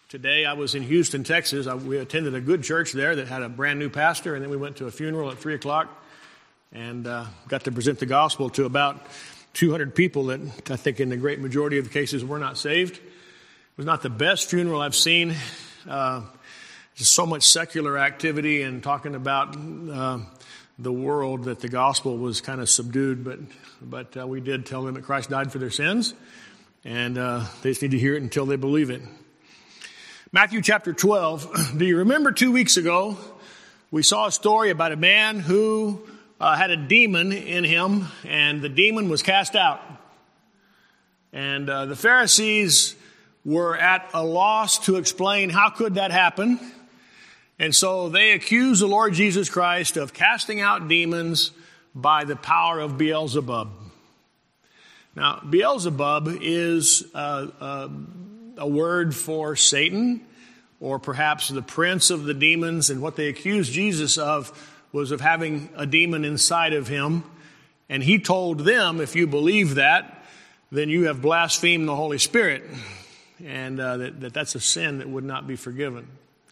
Today I was in Houston, Texas. We attended a good church there that had a brand new pastor, and then we went to a funeral at 3 o'clock and got to present the gospel to about 200 people that I think in the great majority of the cases were not saved. It was not the best funeral I've seen. Just so much secular activity and talking about the world that the gospel was kind of subdued, but we did tell them that Christ died for their sins, and they just need to hear it until they believe it. Matthew chapter 12. Do you remember 2 weeks ago we saw a story about a man who had a demon in him, and the demon was cast out. And the Pharisees were at a loss to explain how could that happen. And so they accused the Lord Jesus Christ of casting out demons by the power of Beelzebub. Now, Beelzebub is a word for Satan, or perhaps the prince of the demons. And what they accused Jesus of was of having a demon inside of him. And he told them, if you believe that, then you have blasphemed the Holy Spirit. And that's a sin that would not be forgiven.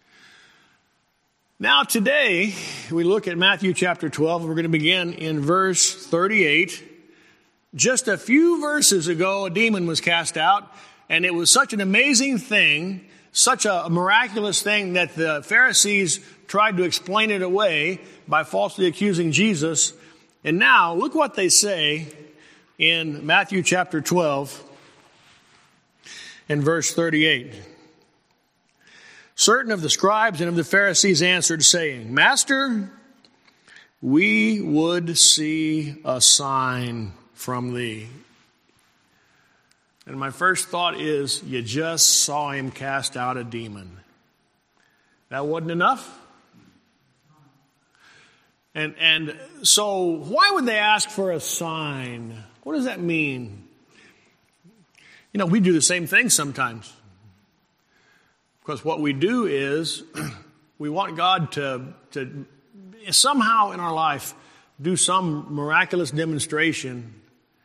Now today, we look at Matthew chapter 12. We're going to begin in verse 38. Just a few verses ago, a demon was cast out. And it was such an amazing thing, such a miraculous thing, that the Pharisees tried to explain it away by falsely accusing Jesus. And now, look what they say in Matthew chapter 12 and verse 38. Certain of the scribes and of the Pharisees answered, saying, Master, we would see a sign from thee. And my first thought is, you just saw him cast out a demon. That wasn't enough? And so why would they ask for a sign? What does that mean? You know, we do the same thing sometimes. Because what we do is we want God to somehow in our life do some miraculous demonstration.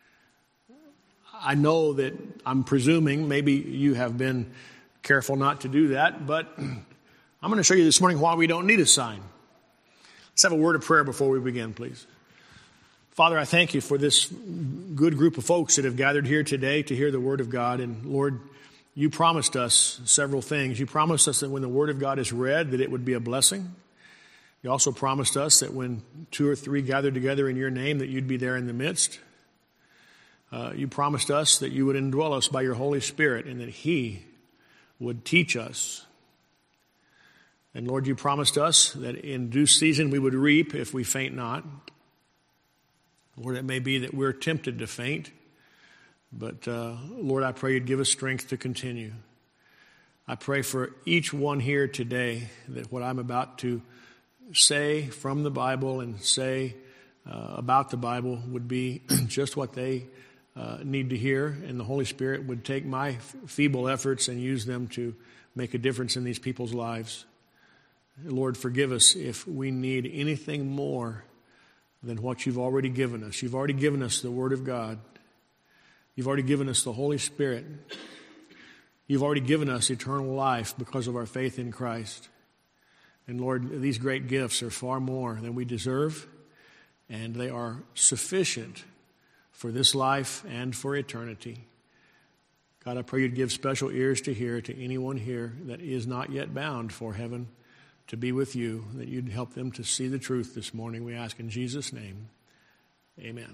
I know that I'm presuming maybe you have been careful not to do that, but I'm going to show you this morning why we don't need a sign. Let's have a word of prayer before we begin, please. Father, I thank you for this good group of folks that have gathered here today to hear the word of God. And Lord, you promised us several things. You promised us that when the word of God is read, that it would be a blessing. You also promised us that when 2 or 3 gathered together in your name, that you'd be there in the midst. You promised us that you would indwell us by your Holy Spirit and that he would teach us. And Lord, you promised us that in due season we would reap if we faint not. Lord, it may be that we're tempted to faint, but Lord, I pray you'd give us strength to continue. I pray for each one here today that what I'm about to say from the Bible and say about the Bible would be just what they need to hear, and the Holy Spirit would take my feeble efforts and use them to make a difference in these people's lives. Lord, forgive us if we need anything more than what you've already given us. You've already given us the Word of God. You've already given us the Holy Spirit. You've already given us eternal life because of our faith in Christ. And Lord, these great gifts are far more than we deserve, and they are sufficient for this life and for eternity. God, I pray you'd give special ears to hear to anyone here that is not yet bound for heaven to be with you, that you'd help them to see the truth this morning. We ask in Jesus' name. Amen.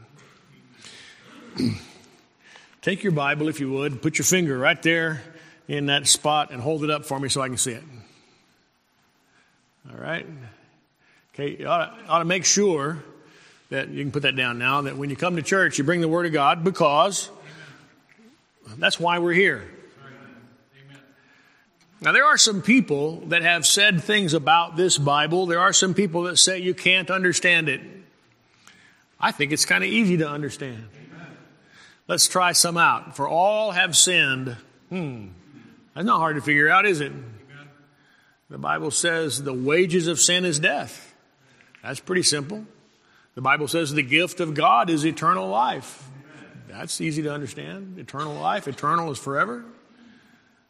Take your Bible, if you would, put your finger right there in that spot and hold it up for me so I can see it. All right. Okay, you ought to make sure that you can put that down now, that when you come to church, you bring the Word of God, because that's why we're here. Amen. Now, there are some people that have said things about this Bible. There are some people that say you can't understand it. I think it's kind of easy to understand. Amen. Let's try some out. For all have sinned. That's not hard to figure out, is it? Amen. The Bible says the wages of sin is death. That's pretty simple. The Bible says the gift of God is eternal life. That's easy to understand. Eternal life. Eternal is forever.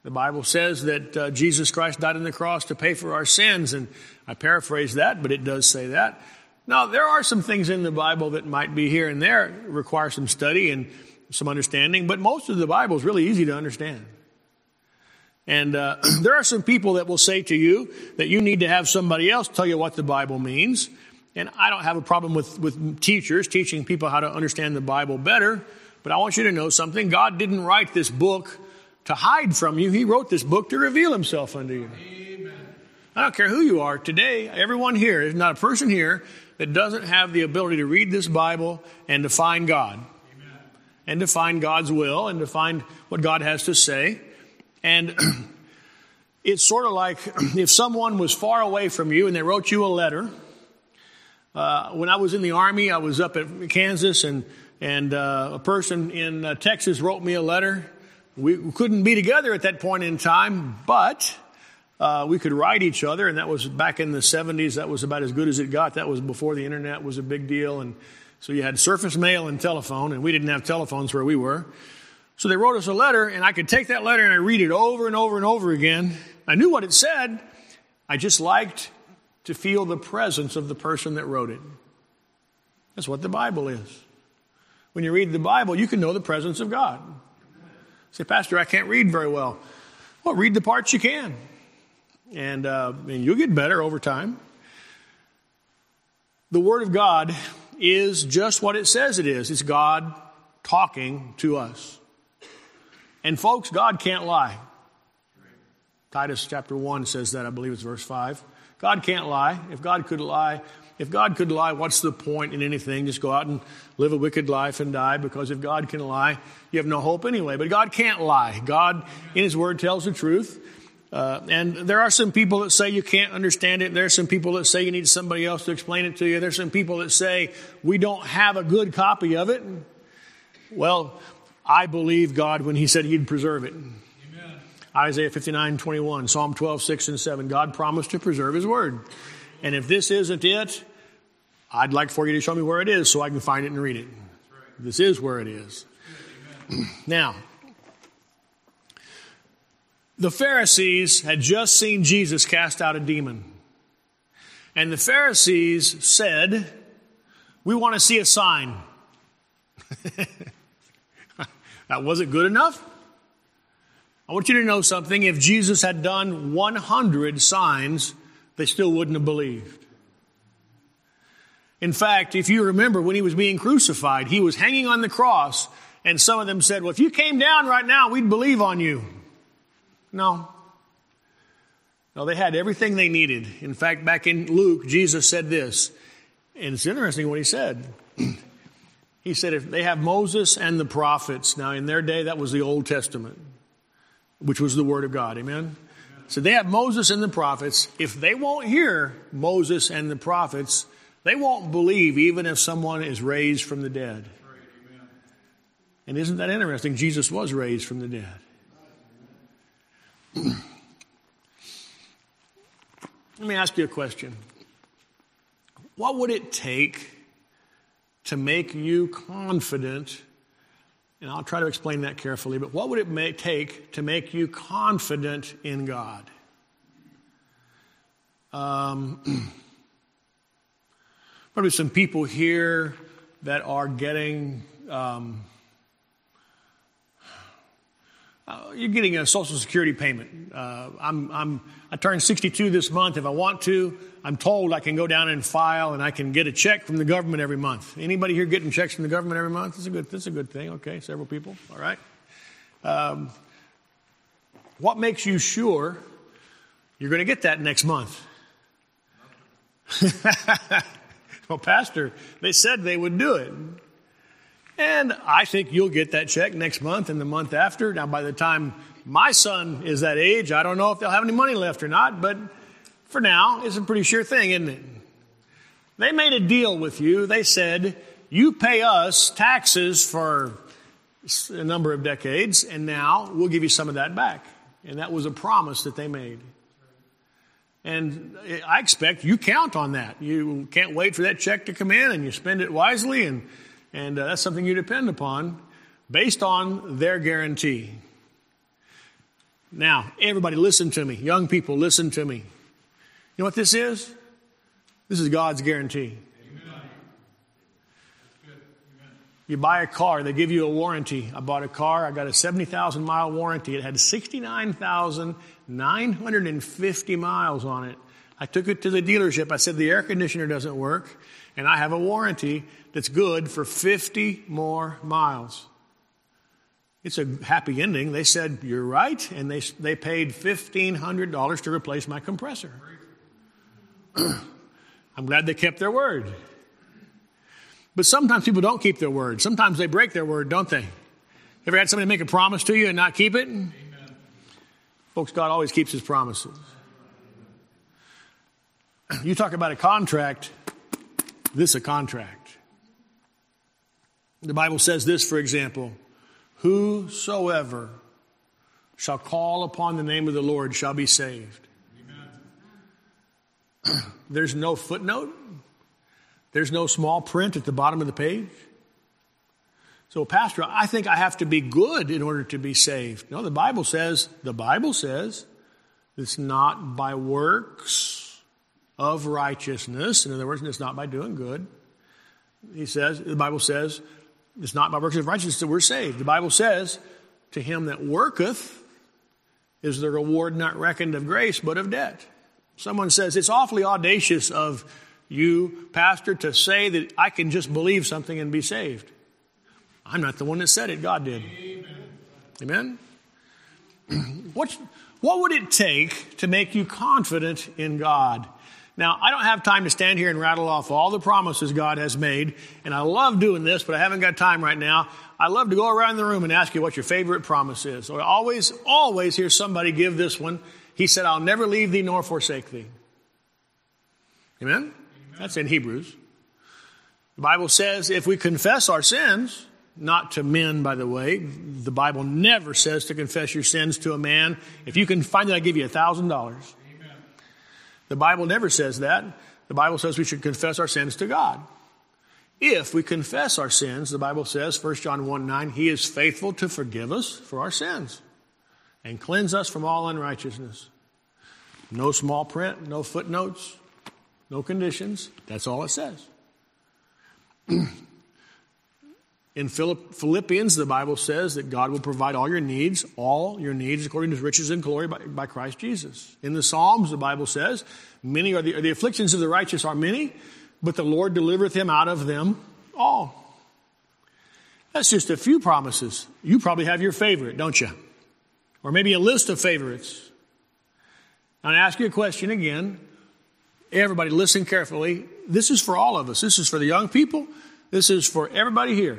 The Bible says that Jesus Christ died on the cross to pay for our sins, and I paraphrase that, but it does say that. Now, there are some things in the Bible that might be here and there, require some study and some understanding, but most of the Bible is really easy to understand. And there are some people that will say to you that you need to have somebody else tell you what the Bible means. And I don't have a problem with teachers teaching people how to understand the Bible better, but I want you to know something. God didn't write this book to hide from you. He wrote this book to reveal himself unto you. Amen. I don't care who you are today. Everyone here, there's not a person here that doesn't have the ability to read this Bible and to find God. Amen. And to find God's will and to find what God has to say. And it's sort of like if someone was far away from you and they wrote you a letter. When I was in the Army, I was up at Kansas, and a person in Texas wrote me a letter. We couldn't be together at that point in time, but we could write each other, and that was back in the 70s. That was about as good as it got. That was before the internet was a big deal, and so you had surface mail and telephone, and we didn't have telephones where we were. So they wrote us a letter, and I could take that letter and I read it over and over and over again. I knew what it said. I just liked to feel the presence of the person that wrote it. That's what the Bible is. When you read the Bible, you can know the presence of God. Say, Pastor, I can't read very well. Well, read the parts you can. And you'll get better over time. The Word of God is just what it says it is. It's God talking to us. And folks, God can't lie. Titus chapter 1 says that, I believe it's verse 5. God can't lie. If God could lie, what's the point in anything? Just go out and live a wicked life and die, because if God can lie, you have no hope anyway. But God can't lie. God, in His Word, tells the truth. And there are some people that say you can't understand it. There are some people that say you need somebody else to explain it to you. There's some people that say we don't have a good copy of it. Well, I believe God when He said He'd preserve it. Amen. Isaiah 59:21, Psalm 12:6 and 7. God promised to preserve His Word. And if this isn't it, I'd like for you to show me where it is so I can find it and read it. Right. This is where it is. Now, the Pharisees had just seen Jesus cast out a demon. And the Pharisees said, we want to see a sign. That wasn't good enough. I want you to know something. If Jesus had done 100 signs, they still wouldn't have believed. In fact, if you remember when He was being crucified, He was hanging on the cross, and some of them said, well, if you came down right now, we'd believe on you. No, they had everything they needed. In fact, back in Luke, Jesus said this, and it's interesting what He said. He said, if they have Moses and the prophets. Now, in their day, that was the Old Testament, which was the Word of God. Amen? So they have Moses and the prophets. If they won't hear Moses and the prophets, they won't believe even if someone is raised from the dead. And isn't that interesting? Jesus was raised from the dead. Let me ask you a question. What would it take to make you confident? And I'll try to explain that carefully, but what would it take to make you confident in God? Probably some people here that are getting, you're getting a Social Security payment. I turned 62 this month. If I want to, I'm told I can go down and file, and I can get a check from the government every month. Anybody here getting checks from the government every month? That's a good thing. Okay, several people. All right. What makes you sure you're going to get that next month? Well, Pastor, they said they would do it. And I think you'll get that check next month and the month after. Now, by the time my son is that age, I don't know if they'll have any money left or not, but for now, it's a pretty sure thing, isn't it? They made a deal with you. They said, you pay us taxes for a number of decades, and now we'll give you some of that back. And that was a promise that they made. And I expect you count on that. You can't wait for that check to come in, and you spend it wisely, and that's something you depend upon based on their guarantee. Now, everybody listen to me. Young people, listen to me. You know what this is? This is God's guarantee. You buy a car, they give you a warranty. I bought a car, I got a 70,000 mile warranty. It had 69,950 miles on it. I took it to the dealership. I said, the air conditioner doesn't work, and I have a warranty that's good for 50 more miles. It's a happy ending. They said, you're right, and they paid $1,500 to replace my compressor. I'm glad they kept their word. But sometimes people don't keep their word. Sometimes they break their word, don't they? Ever had somebody make a promise to you and not keep it? Amen. Folks, God always keeps his promises. You talk about a contract. This is a contract. The Bible says this, for example, whosoever shall call upon the name of the Lord shall be saved. Amen. There's no footnote. There's no small print at the bottom of the page. So, Pastor, I think I have to be good in order to be saved. No, the Bible says it's not by works of righteousness. In other words, it's not by doing good. The Bible says, it's not by works of righteousness that we're saved. The Bible says, to him that worketh is the reward not reckoned of grace, but of debt. Someone says, it's awfully audacious of you, Pastor, to say that I can just believe something and be saved. I'm not the one that said it. God did. Amen? What would it take to make you confident in God? Now, I don't have time to stand here and rattle off all the promises God has made, and I love doing this, but I haven't got time right now. I love to go around the room and ask you what your favorite promise is. So I always hear somebody give this one. He said, I'll never leave thee nor forsake thee. Amen? That's in Hebrews. The Bible says if we confess our sins, not to men, by the way. The Bible never says to confess your sins to a man. If you can find it, I'll give you $1,000. The Bible never says that. The Bible says we should confess our sins to God. If we confess our sins, the Bible says, 1 John 1:9, he is faithful to forgive us for our sins and cleanse us from all unrighteousness. No small print, no footnotes. No conditions. That's all it says. In Philippians, the Bible says that God will provide all your needs according to his riches and glory by Christ Jesus. In the Psalms, the Bible says, many are the afflictions of the righteous are many, but the Lord delivereth him out of them all. That's just a few promises. You probably have your favorite, don't you? Or maybe a list of favorites. Now, I ask you a question again. Everybody listen carefully. This is for all of us. This is for the young people. This is for everybody here.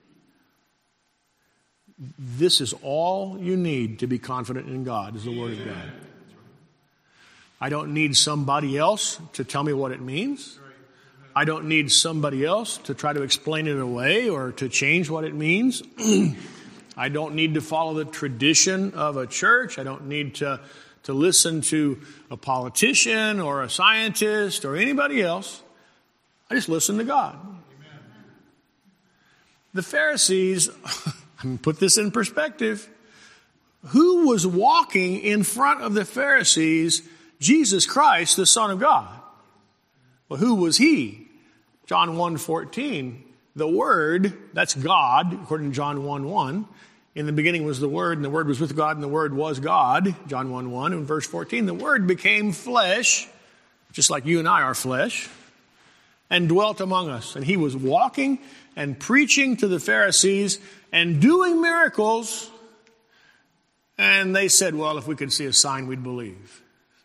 This is all you need to be confident in God, is the Word of God. I don't need somebody else to tell me what it means. I don't need somebody else to try to explain it away or to change what it means. I don't need to follow the tradition of a church. I don't need to listen to a politician or a scientist or anybody else. I just listen to God. Amen. The Pharisees, put this in perspective. Who was walking in front of the Pharisees? Jesus Christ, the Son of God. Well, who was he? John 1:14. The Word, that's God, according to John 1:1. In the beginning was the Word, and the Word was with God, and the Word was God. John 1:1. In verse 14, the Word became flesh, just like you and I are flesh, and dwelt among us. And he was walking and preaching to the Pharisees and doing miracles. And they said, well, if we could see a sign, we'd believe.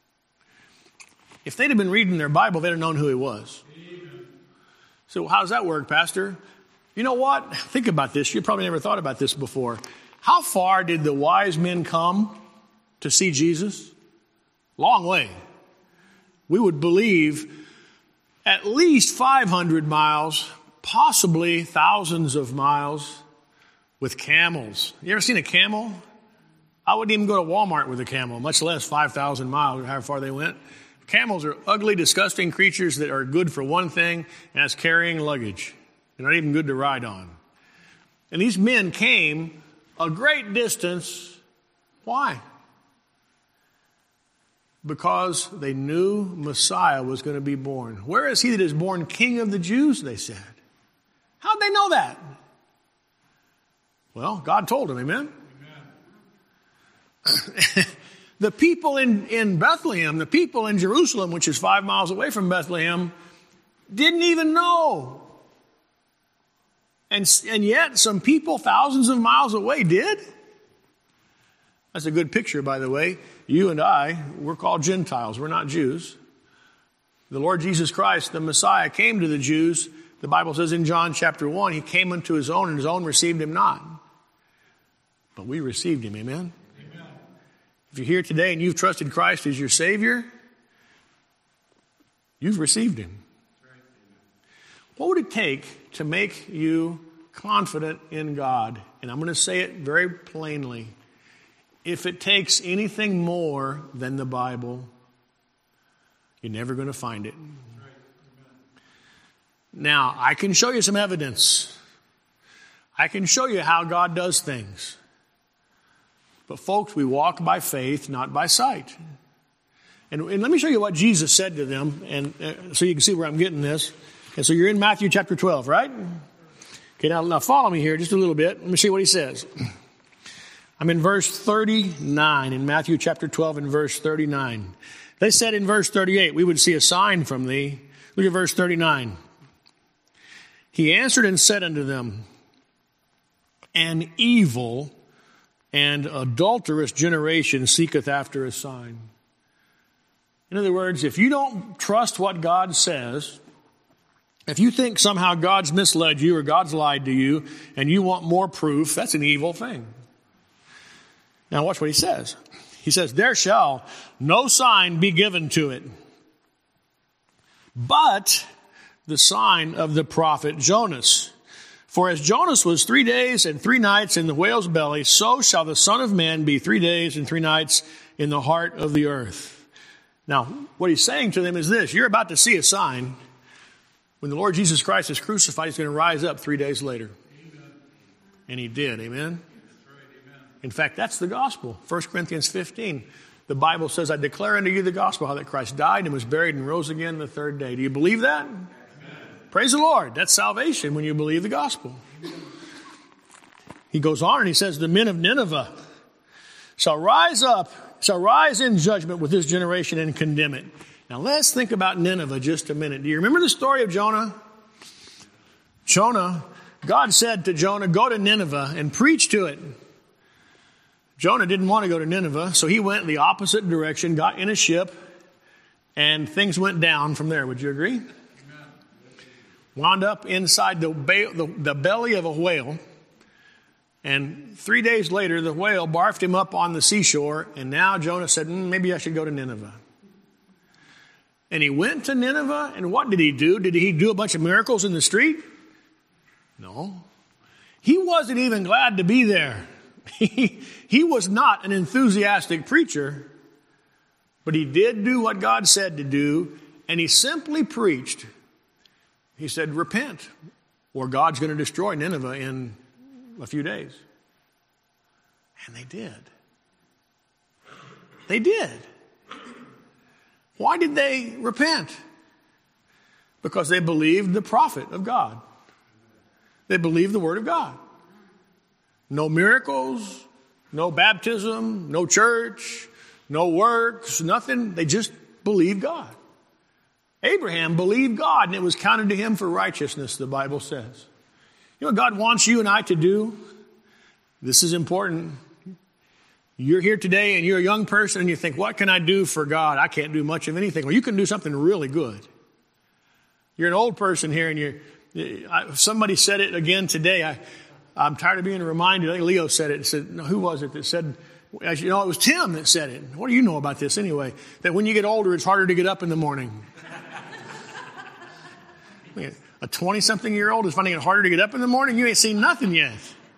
If they'd have been reading their Bible, they'd have known who he was. So how does that work, Pastor? You know what? Think about this. You probably never thought about this before. How far did the wise men come to see Jesus? Long way. We would believe at least 500 miles, possibly thousands of miles with camels. You ever seen a camel? I wouldn't even go to Walmart with a camel, much less 5,000 miles or how far they went. Camels are ugly, disgusting creatures that are good for one thing, and that's carrying luggage. They're not even good to ride on. And these men came a great distance. Why? because they knew Messiah was going to be born. Where is he that is born King of the Jews, they said. How'd they know that? Well, God told them, amen? The people in Bethlehem, the people in Jerusalem, which is 5 miles away from Bethlehem, didn't even know. And yet some people thousands of miles away did. That's a good picture, by the way. You and I, we're called Gentiles. We're not Jews. The Lord Jesus Christ, the Messiah, came to the Jews. The Bible says in John chapter 1, he came unto his own, and his own received him not. But we received him, amen? Amen. If you're here today and you've trusted Christ as your Savior, you've received him. What would it take to make you confident in God? And I'm going to say it very plainly. If it takes anything more than the Bible, you're never going to find it. Now, I can show you some evidence. I can show you how God does things. But folks, we walk by faith, not by sight. And let me show you what Jesus said to them, and so you can see where I'm getting this. And so you're in Matthew chapter 12, right? Okay, now follow me here just a little bit. Let me see what he says. I'm in verse 39 in Matthew chapter 12 and verse 39. They said in verse 38, we would see a sign from thee. Look at verse 39. He answered and said unto them, an evil and adulterous generation seeketh after a sign. In other words, if you don't trust what God says, if you think somehow God's misled you or God's lied to you and you want more proof, that's an evil thing. Now watch what he says. He says, there shall no sign be given to it, but the sign of the prophet Jonas. For as Jonas was 3 days and 3 nights in the whale's belly, so shall the Son of Man be 3 days and 3 nights in the heart of the earth. Now, what he's saying to them is this. You're about to see a sign. When the Lord Jesus Christ is crucified, he's going to rise up 3 days later. Amen. And he did, amen? That's right, amen. In fact, that's the gospel. 1 Corinthians 15. The Bible says, I declare unto you the gospel, how that Christ died and was buried and rose again the 3rd day. Do you believe that? Amen. Praise the Lord. That's salvation when you believe the gospel. Amen. He goes on and he says, the men of Nineveh shall rise in judgment with this generation and condemn it. Now let's think about Nineveh just a minute. Do you remember the story of Jonah? Jonah, God said to Jonah, go to Nineveh and preach to it. Jonah didn't want to go to Nineveh, so he went the opposite direction, got in a ship, and things went down from there. Would you agree? Amen. Wound up inside the belly of a whale, and 3 days later, the whale barfed him up on the seashore, and now Jonah said, maybe I should go to Nineveh. And he went to Nineveh, and what did he do? Did he do a bunch of miracles in the street? No. He wasn't even glad to be there. He was not an enthusiastic preacher, but he did do what God said to do, and he simply preached. He said, repent, or God's going to destroy Nineveh in a few days. And they did. They did. Why did they repent? Because they believed the prophet of God. They believed the word of God. No miracles, no baptism, no church, no works, nothing. They just believed God. Abraham believed God, and it was counted to him for righteousness, the Bible says. You know what God wants you and I to do? This is important. You're here today and you're a young person and you think, what can I do for God? I can't do much of anything. Well, you can do something really good. You're an old person here and somebody said it again today. I'm tired of being reminded. I think Leo said it. Who was it that said, it was Tim that said it. What do you know about this anyway? That when you get older, it's harder to get up in the morning. A 20-something-year-old is finding it harder to get up in the morning? You ain't seen nothing yet.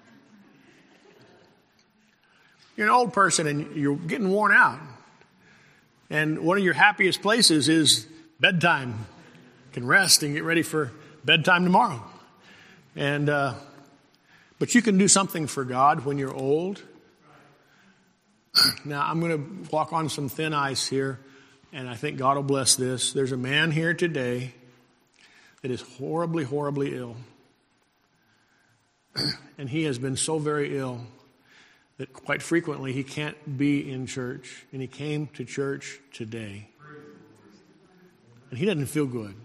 You're an old person and you're getting worn out. And one of your happiest places is bedtime. You can rest and get ready for bedtime tomorrow. And but you can do something for God when you're old. Now, I'm going to walk on some thin ice here. and I think God will bless this. There's a man here today that is horribly, horribly ill. And he has been so very ill that quite frequently he can't be in church. And he came to church today. And he doesn't feel good.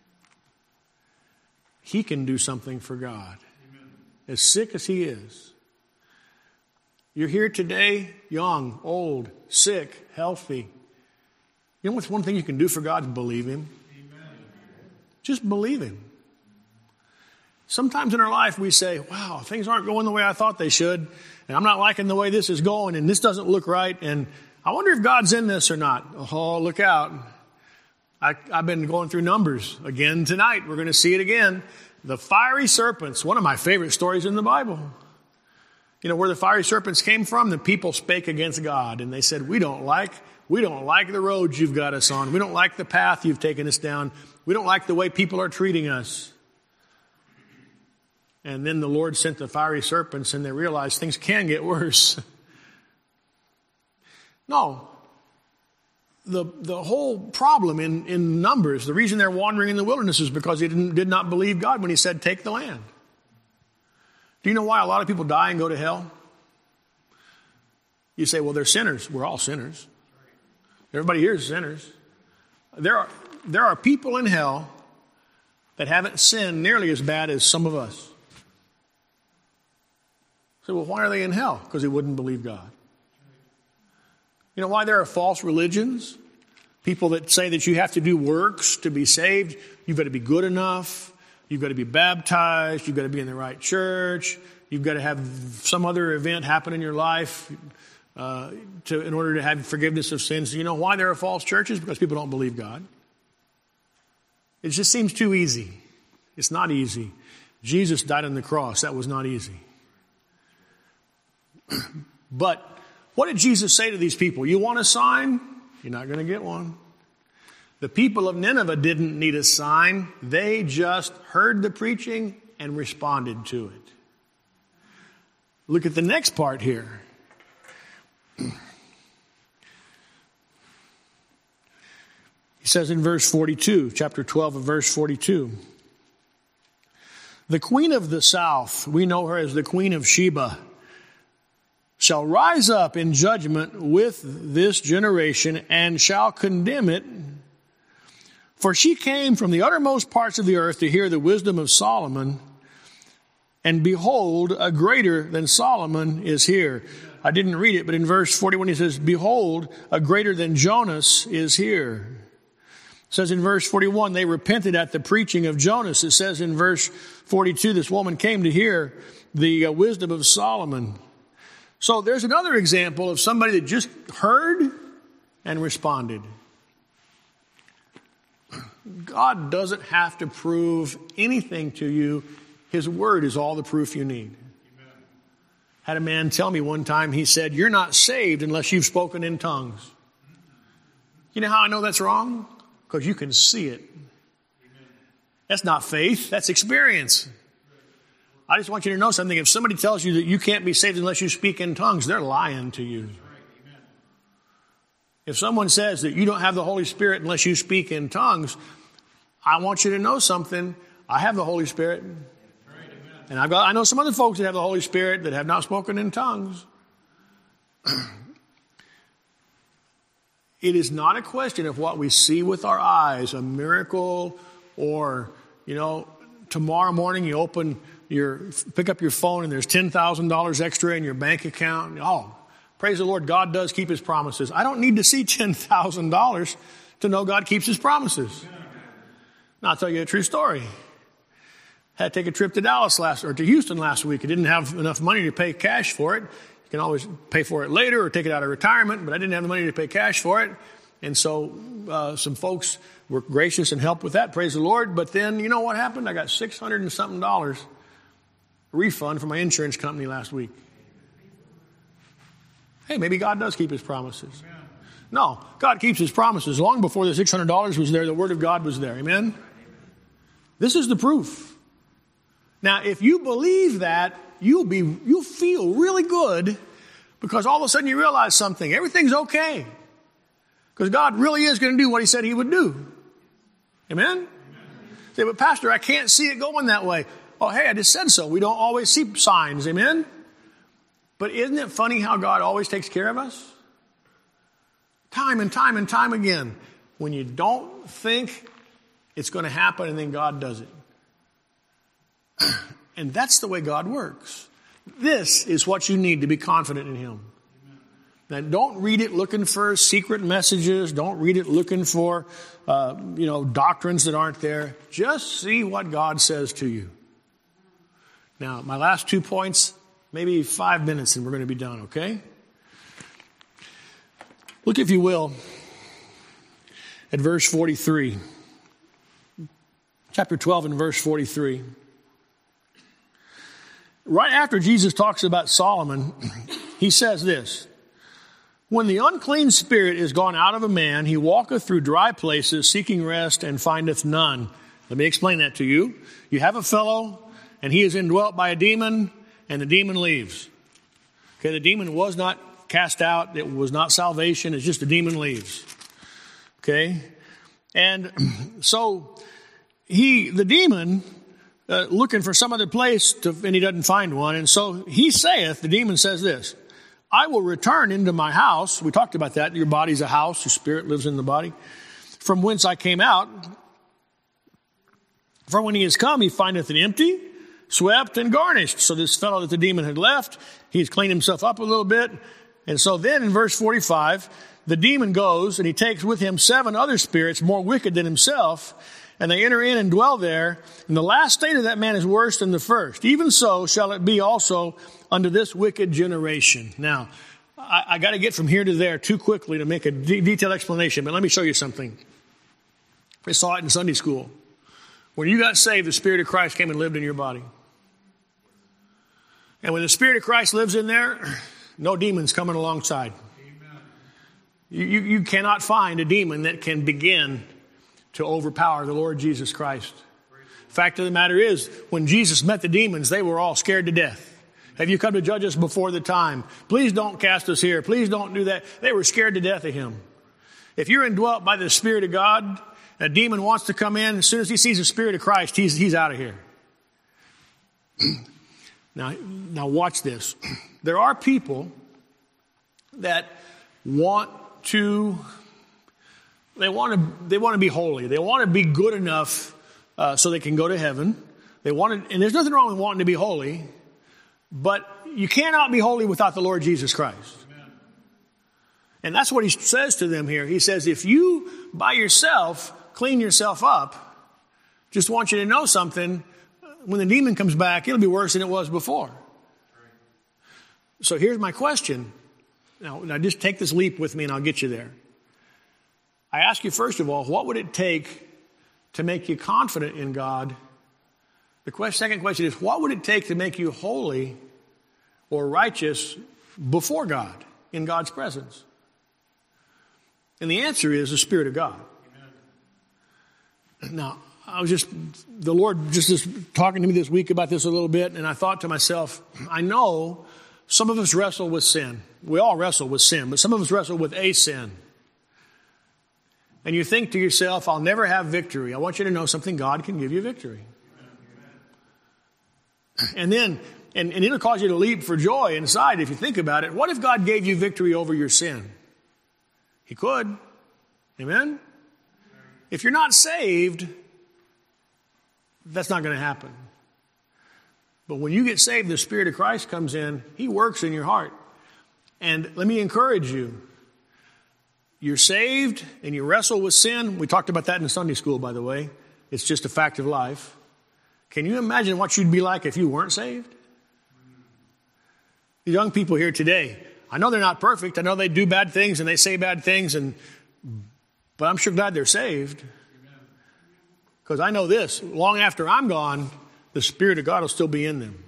He can do something for God. As sick as he is. You're here today, young, old, sick, healthy. You know what's one thing you can do for God? Believe Him. Amen. Just believe Him. Sometimes in our life we say, wow, things aren't going the way I thought they should, and I'm not liking the way this is going, and this doesn't look right, and I wonder if God's in this or not. Oh, look out. I've been going through Numbers again tonight. We're going to see it again. The fiery serpents, one of my favorite stories in the Bible. You know where the fiery serpents came from? The people spake against God, and they said, we don't like the roads you've got us on. We don't like the path you've taken us down. We don't like the way people are treating us. And then the Lord sent the fiery serpents, and they realized things can get worse. No. The whole problem in Numbers, the reason they're wandering in the wilderness is because they did not believe God when He said, take the land. Do you know why a lot of people die and go to hell? You say, well, they're sinners. We're all sinners. Everybody here is sinners. There are people in hell that haven't sinned nearly as bad as some of us. So, well, why are they in hell? Because they wouldn't believe God. You know why there are false religions? People that say that you have to do works to be saved. You've got to be good enough. You've got to be baptized. You've got to be in the right church. You've got to have some other event happen in your life in order to have forgiveness of sins. You know why there are false churches? Because people don't believe God. It just seems too easy. It's not easy. Jesus died on the cross. That was not easy. But what did Jesus say to these people? You want a sign? You're not going to get one. The people of Nineveh didn't need a sign. They just heard the preaching and responded to it. Look at the next part here. He says in verse 42, chapter 12 of verse 42, the queen of the south, we know her as the queen of Sheba, shall rise up in judgment with this generation and shall condemn it. For she came from the uttermost parts of the earth to hear the wisdom of Solomon, and behold, a greater than Solomon is here. I didn't read it, but in verse 41 he says, behold, a greater than Jonas is here. It says in verse 41, they repented at the preaching of Jonas. It says in verse 42, this woman came to hear the wisdom of Solomon. So there's another example of somebody that just heard and responded. God doesn't have to prove anything to you. His word is all the proof you need. Amen. Had a man tell me one time, he said, you're not saved unless you've spoken in tongues. You know how I know that's wrong? Because you can see it. Amen. That's not faith, that's experience. I just want you to know something. If somebody tells you that you can't be saved unless you speak in tongues, they're lying to you. If someone says that you don't have the Holy Spirit unless you speak in tongues, I want you to know something. I have the Holy Spirit. And I know some other folks that have the Holy Spirit that have not spoken in tongues. It is not a question of what we see with our eyes, a miracle, or, tomorrow morning you pick up your phone and there's $10,000 extra in your bank account. Oh, praise the Lord, God does keep His promises. I don't need to see $10,000 to know God keeps His promises. Now, I'll tell you a true story. Had to take a trip to Houston last week. I didn't have enough money to pay cash for it. You can always pay for it later or take it out of retirement, but I didn't have the money to pay cash for it. And so some folks were gracious and helped with that, praise the Lord. But then, you know what happened? I got $600 and something refund from my insurance company last week. Hey, maybe God does keep His promises. No, God keeps His promises. Long before the $600 was there, the Word of God was there. Amen? This is the proof. Now, if you believe that, you'll feel really good because all of a sudden you realize something. Everything's okay. Because God really is going to do what he said he would do. Amen? Say, but Pastor, I can't see it going that way. Oh, hey, I just said so. We don't always see signs. Amen? But isn't it funny how God always takes care of us? Time and time and time again. When you don't think it's going to happen, and then God does it. And that's the way God works. This is what you need to be confident in him. Now, don't read it looking for secret messages. Don't read it looking for, doctrines that aren't there. Just see what God says to you. Now, my last 2 points, maybe 5 minutes and we're going to be done, okay? Look, if you will, at verse 43. Chapter 12 and verse 43. Right after Jesus talks about Solomon, he says this. When the unclean spirit is gone out of a man, he walketh through dry places, seeking rest, and findeth none. Let me explain that to you. You have a fellow, and he is indwelt by a demon, and the demon leaves. Okay, the demon was not cast out. It was not salvation. It's just the demon leaves. Okay? And so the demon, looking for some other place, and he doesn't find one. And so he saith, the demon says this, I will return into my house. We talked about that. Your body's a house. Your spirit lives in the body. From whence I came out. For when he is come, he findeth it empty, swept, and garnished. So this fellow that the demon had left, he's cleaned himself up a little bit. And so then in verse 45, the demon goes and he takes with him 7 other spirits more wicked than himself. And they enter in and dwell there. And the last state of that man is worse than the first. Even so shall it be also unto this wicked generation. Now, I got to get from here to there too quickly to make a detailed explanation. But let me show you something. I saw it in Sunday school. When you got saved, the Spirit of Christ came and lived in your body. And when the Spirit of Christ lives in there, no demons coming alongside. You cannot find a demon that can begin to overpower the Lord Jesus Christ. Fact of the matter is, when Jesus met the demons, they were all scared to death. Have you come to judge us before the time? Please don't cast us here. Please don't do that. They were scared to death of him. If you're indwelt by the Spirit of God, a demon wants to come in. As soon as he sees the Spirit of Christ, he's out of here. Now watch this. There are people that want to be holy. They want to be good enough so they can go to heaven. And there's nothing wrong with wanting to be holy, but you cannot be holy without the Lord Jesus Christ. Amen. And that's what he says to them here. He says, if you by yourself clean yourself up, just want you to know something, when the demon comes back, it'll be worse than it was before. So here's my question. Now just take this leap with me and I'll get you there. I ask you, first of all, what would it take to make you confident in God? The second question is, what would it take to make you holy or righteous before God, in God's presence? And the answer is the Spirit of God. Amen. Now, the Lord just talking to me this week about this a little bit, and I thought to myself, I know some of us wrestle with sin. We all wrestle with sin, but some of us wrestle with a sin. And you think to yourself, I'll never have victory. I want you to know something. God can give you victory. And then, and it'll cause you to leap for joy inside if you think about it. What if God gave you victory over your sin? He could. Amen? If you're not saved, that's not going to happen. But when you get saved, the Spirit of Christ comes in. He works in your heart. And let me encourage you. You're saved and you wrestle with sin. We talked about that in Sunday school, by the way. It's just a fact of life. Can you imagine what you'd be like if you weren't saved? The young people here today, I know they're not perfect. I know they do bad things and they say bad things, but I'm sure glad they're saved. Because I know this, long after I'm gone, the Spirit of God will still be in them.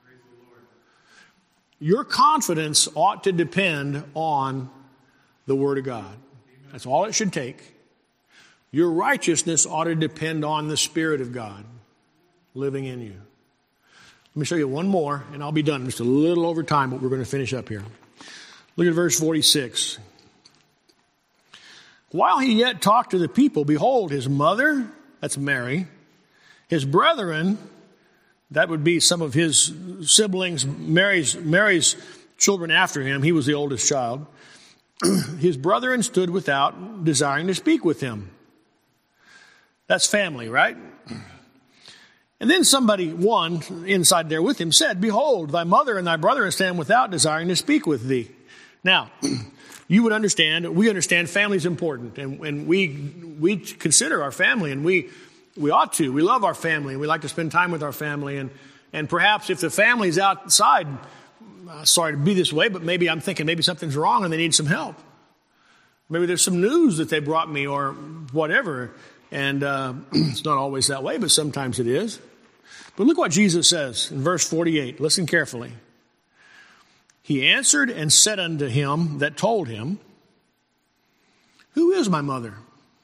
Your confidence ought to depend on the Word of God. That's all it should take. Your righteousness ought to depend on the Spirit of God living in you. Let me show you one more, and I'll be done. Just a little over time, but we're going to finish up here. Look at verse 46. While he yet talked to the people, behold, his mother, that's Mary, his brethren, that would be some of his siblings, Mary's children after him. He was the oldest child. His brethren stood without, desiring to speak with him. That's family, right? And then one inside there with him said, behold, thy mother and thy brethren stand without, desiring to speak with thee. Now, you would understand, we understand family is important, and we consider our family, and we ought to. We love our family, and we like to spend time with our family, and perhaps if the family's outside, sorry to be this way, but maybe I'm thinking maybe something's wrong and they need some help. Maybe there's some news that they brought me or whatever, and it's not always that way, but sometimes it is. But look what Jesus says in verse 48. Listen carefully. He answered and said unto him that told him, who is my mother?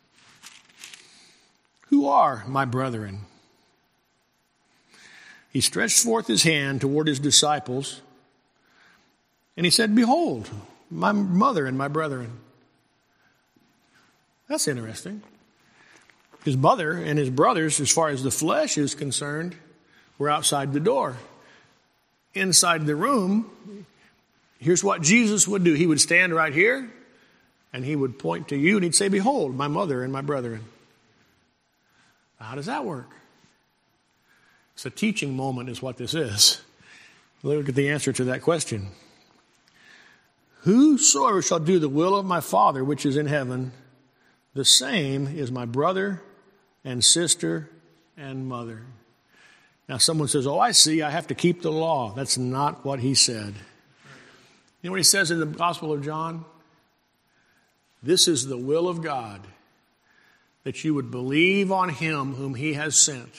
Who are my brethren? He stretched forth his hand toward his disciples, and he said, behold, my mother and my brethren. That's interesting. His mother and his brothers, as far as the flesh is concerned, were outside the door. Inside the room, here's what Jesus would do. He would stand right here, and he would point to you, and he'd say, behold, my mother and my brethren. How does that work? It's a teaching moment is what this is. Look at the answer to that question. Whosoever shall do the will of my Father which is in heaven, the same is my brother and sister and mother. Now someone says, oh, I see, I have to keep the law. That's not what he said. You know what he says in the Gospel of John? This is the will of God, that you would believe on him whom he has sent.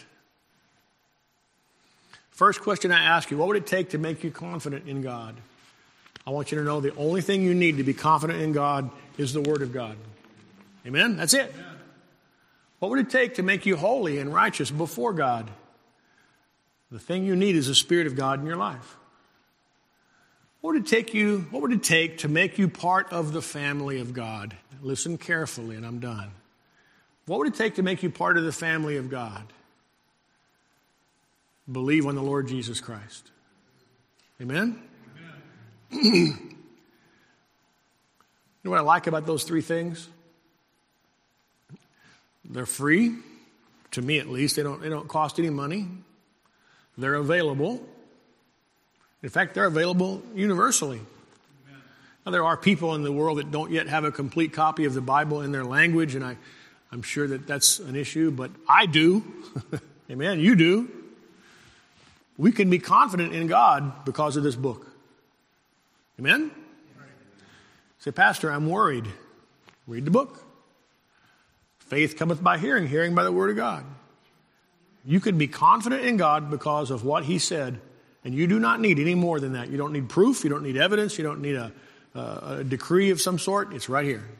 First question I ask you, what would it take to make you confident in God? I want you to know the only thing you need to be confident in God is the Word of God. Amen? That's it. Amen. What would it take to make you holy and righteous before God? The thing you need is the Spirit of God in your life. What would it take to make you part of the family of God? Listen carefully, and I'm done. What would it take to make you part of the family of God? Believe on the Lord Jesus Christ. Amen? You know what I like about those three things? They're free, to me at least. They don't cost any money. They're available. In fact, they're available universally. Now, there are people in the world that don't yet have a complete copy of the Bible in their language, and I'm sure that that's an issue, but I do. Amen. You do. We can be confident in God because of this book. Amen? Say, Pastor, I'm worried. Read the book. Faith cometh by hearing, hearing by the word of God. You can be confident in God because of what he said, and you do not need any more than that. You don't need proof. You don't need evidence. You don't need a decree of some sort. It's right here.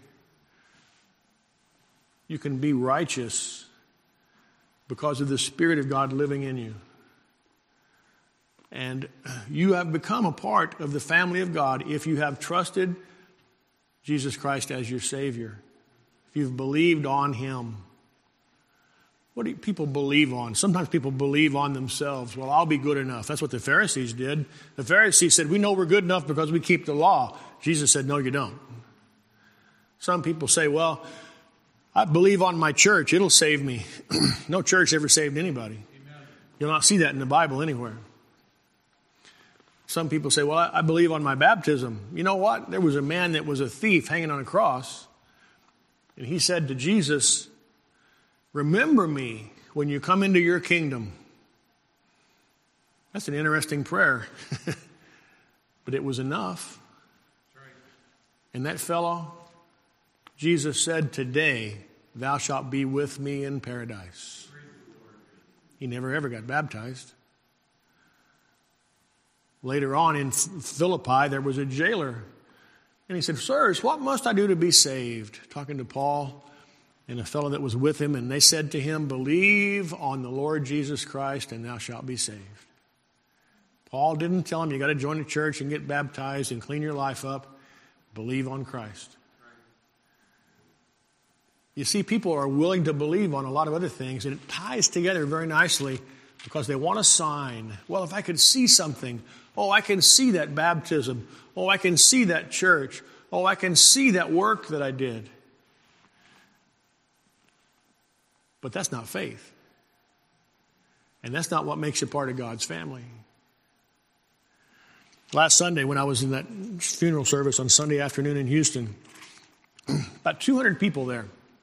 You can be righteous because of the Spirit of God living in you. And you have become a part of the family of God if you have trusted Jesus Christ as your Savior. If you've believed on him. What do people believe on? Sometimes people believe on themselves. Well, I'll be good enough. That's what the Pharisees did. The Pharisees said, we know we're good enough because we keep the law. Jesus said, no, you don't. Some people say, well, I believe on my church. It'll save me. No church ever saved anybody. Amen. You'll not see that in the Bible anywhere. Some people say, well, I believe on my baptism. You know what? There was a man that was a thief hanging on a cross. And he said to Jesus, remember me when you come into your kingdom. That's an interesting prayer. But it was enough. And that fellow, Jesus said, today thou shalt be with me in paradise. He never ever got baptized. Later on in Philippi, there was a jailer. And he said, sirs, what must I do to be saved? Talking to Paul and a fellow that was with him. And they said to him, believe on the Lord Jesus Christ and thou shalt be saved. Paul didn't tell him you got to join a church and get baptized and clean your life up. Believe on Christ. You see, people are willing to believe on a lot of other things, and it ties together very nicely because they want a sign. Well, if I could see something, oh, I can see that baptism. Oh, I can see that church. Oh, I can see that work that I did. But that's not faith. And that's not what makes you part of God's family. Last Sunday, when I was in that funeral service on Sunday afternoon in Houston, about 200 people there.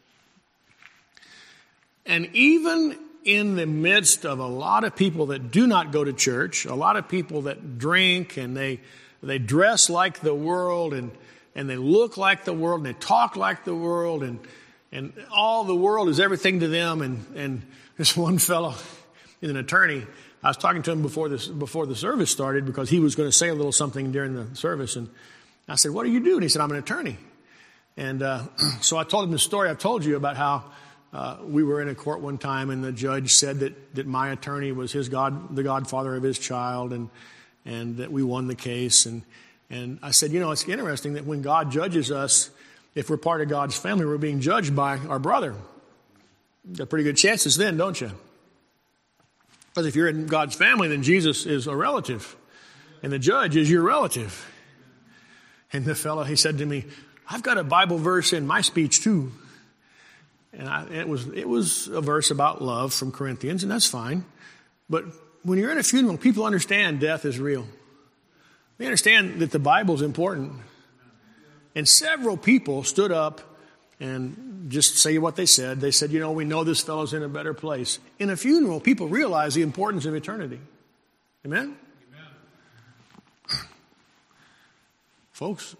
And even in the midst of a lot of people that do not go to church, a lot of people that drink and they dress like the world and they look like the world and they talk like the world and all the world is everything to them. And this one fellow is an attorney. I was talking to him before the service started because he was going to say a little something during the service. And I said, "What do you do?" And he said, "I'm an attorney." And so I told him the story I've told you about how we were in a court one time and the judge said that my attorney was the godfather of his child and that we won the case. And I said, it's interesting that when God judges us, if we're part of God's family, we're being judged by our brother. You got pretty good chances then, don't you? Because if you're in God's family, then Jesus is a relative and the judge is your relative. And the fellow, he said to me, "I've got a Bible verse in my speech too." And it was a verse about love from Corinthians, and that's fine. But when you're in a funeral, people understand death is real. They understand that the Bible is important. And several people stood up and just say what they said. They said, we know this fellow's in a better place. In a funeral, people realize the importance of eternity. Amen? Amen. Folks,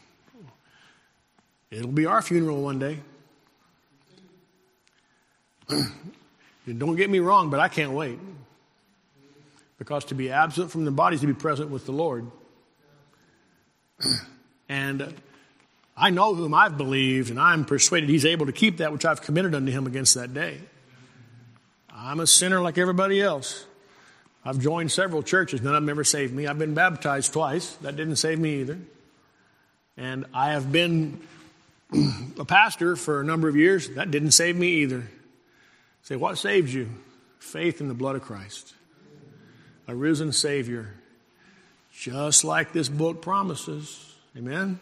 it'll be our funeral one day. Don't get me wrong, but I can't wait. Because to be absent from the body is to be present with the Lord. And I know whom I've believed, and I'm persuaded he's able to keep that which I've committed unto him against that day. I'm a sinner like everybody else. I've joined several churches. None of them ever saved me. I've been baptized twice. That didn't save me either. And I have been a pastor for a number of years. That didn't save me either. Say, what saves you? Faith in the blood of Christ. A risen Savior. Just like this book promises. Amen?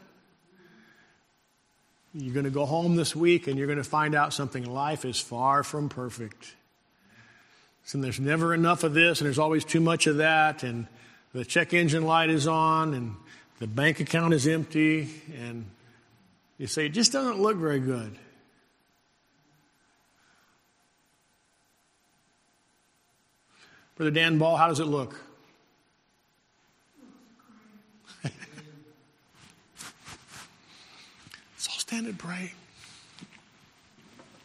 You're going to go home this week and you're going to find out something. Life is far from perfect. And there's never enough of this and there's always too much of that. And the check engine light is on and the bank account is empty. And you say, it just doesn't look very good. Brother Dan Ball, how does it look? Let's all stand and pray.